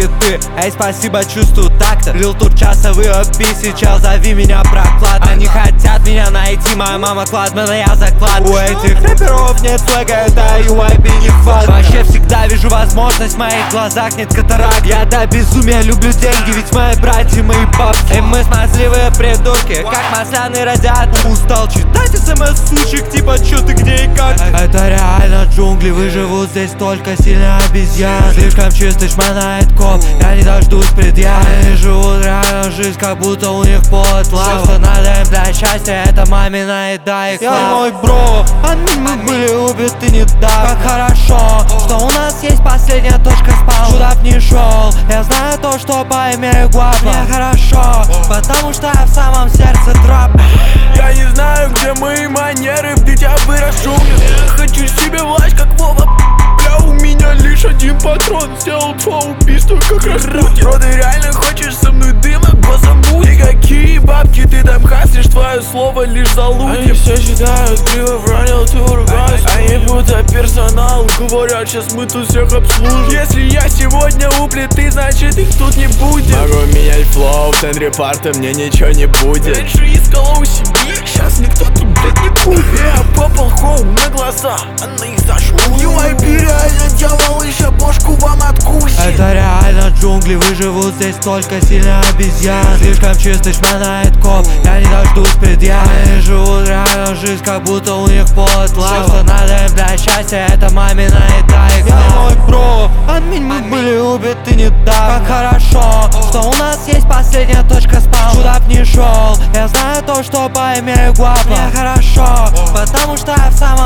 биты. Эй, спасибо, чувствую так-то. Лил тур часовые опи, сейчас зови меня прокладно. Они хотят меня найти, моя мама кладмена, я заклад. У этих рэперов нет слэга, это UIB не факт. Вообще всегда вижу возможность, в моих глазах нет катаракт. Я до безумия люблю деньги, ведь мои братья, мои бабки. И мы смазливые придурки, как масляный радиатор. Устал читать смс сучек, типа чё ты, где и как. Это реально джунгли, выживут здесь только сильные обезьяны. Слишком чистый шмонает коп, я не дождусь предъяв. Они живут реально жизнь, как будто у них повод лав. Все, что надо им для счастья, это мамина еда и хлеб. Я мой бро, мы были убиты недавно. Как хорошо, что у нас есть последняя точка спал. Куда б не шел, я знаю то, что поимею гуап. Мне хорошо, потому что я в самом сердце троп. Я не знаю, где мои манеры, в дитя вырошу. Я хочу себе власть, как Вова. Бля, у меня лишь один патрон. Сделал два убийства, как Распутин. Бро, ты реально хочешь со мной дымок, босануть? И какие бабки ты там хаслишь, твое слово лишь залудим. Они все считают, криво вранил, ты ругаюсь. Они будто персонал, говорят, сейчас мы тут всех обслужим. Если я сегодня у плиты, значит их тут не будет. Могу менять флоу, в центре парта мне ничего не будет. Раньше искала у себе, сейчас никто тут, блядь, не будет. Я попал хоум на глаза, она их зажмут. UIB реально дьявол, еще бошку вам откусит. Это реально джунгли, выживут здесь только сильные обезьяны. Слишком чистый шмонает коп, я не дождусь предъяв. Они живут реально жизнь, как будто у них повод лав. Все, что надо им для счастья, это мамина еда и хлеб. Я мой бро, админ, мы были убиты недавно. Как хорошо, что у нас есть последняя точка спауна. Куда б не шел, я знаю то, что поимею гуапа. Мне хорошо, потому что я в самом